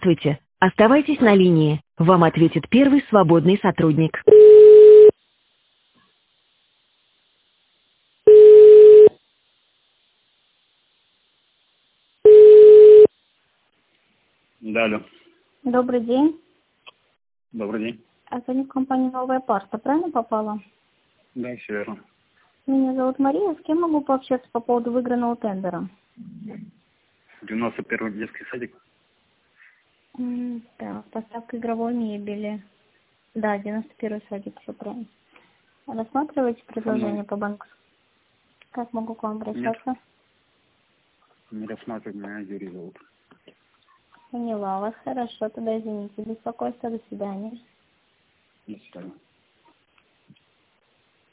Здравствуйте. Оставайтесь на линии. Вам ответит первый свободный сотрудник. Да, алло. Добрый день. Добрый день. Звоню в компанию «Новая парта». Правильно попала? Да, все верно. Меня зовут Мария. С кем могу пообщаться по поводу выигранного тендера? 91-й детский садик. Так, поставка игровой мебели. Да, 91-й садик, все правильно. Рассматриваете предложение по банку? Как могу к вам Нет, обращаться? не рассматриваю, меня Юрий зовут. Поняла вас. Хорошо, тогда извините. Беспокойство. До свидания. До свидания.